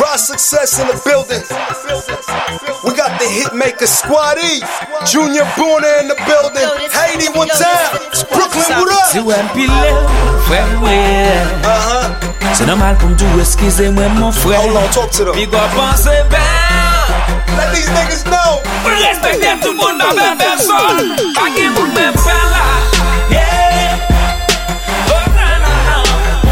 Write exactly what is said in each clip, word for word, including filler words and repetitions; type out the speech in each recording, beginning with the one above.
Squad Success in the building. We got the Hitmaker Squad E. Junior Boona in the building. Haiti one time. It's Brooklyn, what up? Si wè m'pile, frère mwen. Uh-huh. C'est normal pour m'dou excuse moi mon frère. Hold on, talk to them. Puis quoi penser ben? Let these niggas know. Respectez tout le monde, ma belle personne. Pas qu'il vous même pas là. Yeah. Oh non, non, non.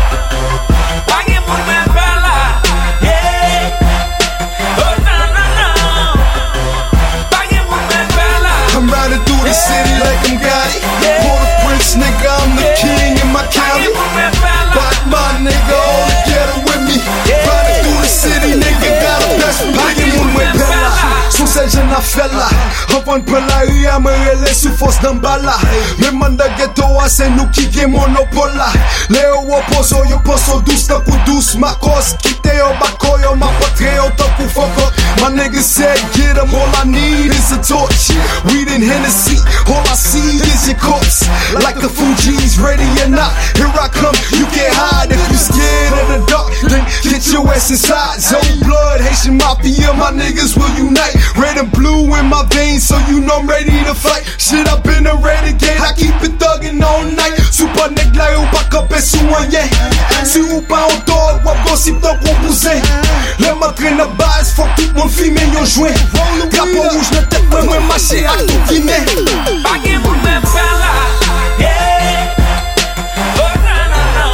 Pas qu'il vous même pas là. Yeah. Oh non, non, non. Pas qu'il vous même pas là. I'm riding through the city like I'm Gotti. Pour the Prince, nigga, I'm the king in my county. Got my nigga all together with me. Riding through the city, nigga, got a best from Paggy Moumbella. Sou se jen a fè la. Avan pren la ri a me rele sou fos nan bala. Men man da ghetto a se nou ki gen monopol la. Le yo oposo yo poso douce tan kou douce. Ma cause kite yo bako yo ma patre yo tan kou fokot. My nigga said get em, all I need is a torch. Weed and Hennessy, all I see is your corpse. Like the Fugees, ready or not, here I come, you can't hide. If you scared of the dark, then get your ass inside. Zone blood, Haitian Mafia, my niggas will unite. Red and blue in my veins, so you know I'm ready to fight. Shit, I've been a renegade, I keep it thuggin' all night. Super nigga, yo pa kapè sou an yen. Si ou pa an dog, wap gossip tan kon bouzen. Le matre na base, fuck tout mon filme yo jwen. Drapeau rouge nan tèt mwen mwen mache ak tout guiné. Pas qu'il vous même pas là. Yeah. Oh non, non, non.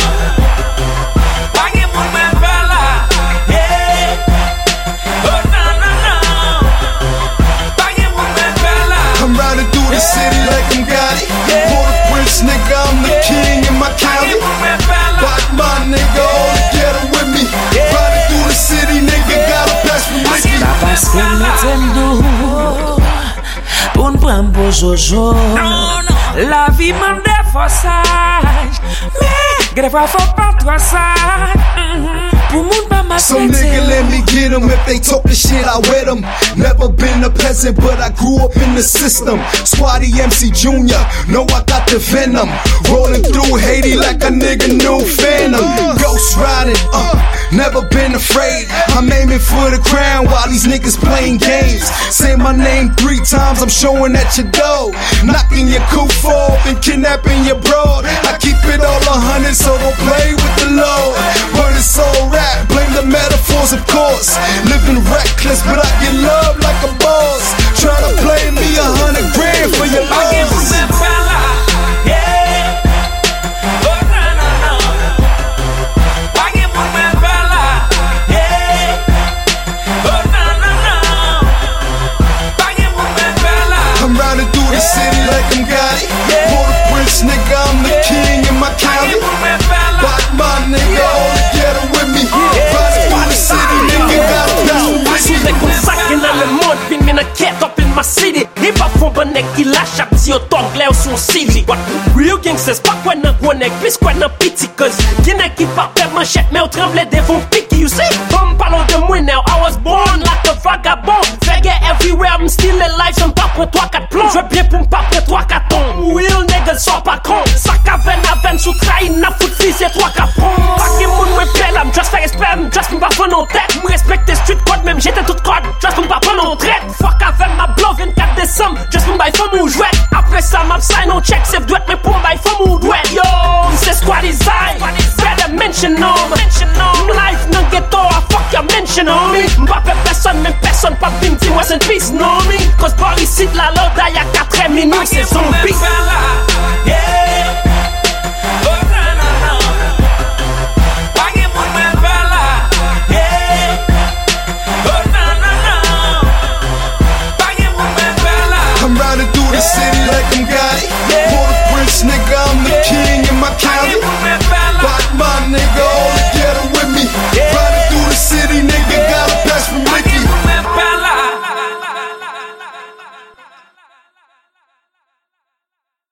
Pas qu'il vous même pas là. Yeah. Oh non, non, non. Pas qu'il vous même pas là. I'm riding through the city like I'm Gotti. For the Prince, nigga, I'm the king in my county. Got my nigga all together with me. Riding through the city, nigga, got a best from Mickey. La parce que m'attendou pour n'prendre pour Jojo. La vie m'a des forçages, mais des fois faut pas trop sage. Pour moun pas ma Some nigga let me get them. If they talking shit, I with them. Never been a peasant, but I grew up in the system. Squatty M C Junior, know I got the venom. Rolling through Haiti like a nigga new Phantom. Ghost riding, uh, never been afraid. I'm aiming for the crown while these niggas playing games. Say my name three times, I'm showing at your door. Knocking your coupe off and kidnapping your broad. I keep it all a hundred, so don't play with the Lord. But it's all rap, blame the metaphors, of course. Living reckless, but I get love like a boss. Try to play me a hundred grand for your loss. I'm riding through the city like I'm Gotti. For the Prince, nigga, I'm the king in my county. Got my nigga all together with me. Riding through the city, nigga, got a best from Sous les consacres dans le monde, puis me na get up in my city. Hip hop font bon nèg qui lâche à petit autongle ou son city. What real gangsters, pas quoi nan gros nèg, plus quoi nan petit. Cause y'en a qui partent manchette, mais au tremble devant picky, you see? Comme parlons de moi now, I was born like a vagabond. Faggot everywhere, I'm still alive, j'en pas pour trois quatre plombs. Je veux bien pour m'pas pour trois quatre tons. Real niggas sois pas con. Sac à veine à veine, sous trahi, n'a fout fils et trois capons. Pas qui moun me pèle, I'm just faire respect, I'm just m'pas prendre en tête. M'respecte street code, même j'étais toute code, just m'pas prendre en traite. Fuck avec ma blow, vingt-quatre décembre, just m'pas femme ou jouette. Après ça, m'a sign on check, c'est douette, mais pour m'pas femme ou douette. Yo, c'est squad design, better mention on me. Life nan ghetto, I fuck your mention on me. M'pas fait personne, même personne, pas bim, dis rest in peace, know me. Cause par ici, la loda, y'a quatre minutes, c'est zombie.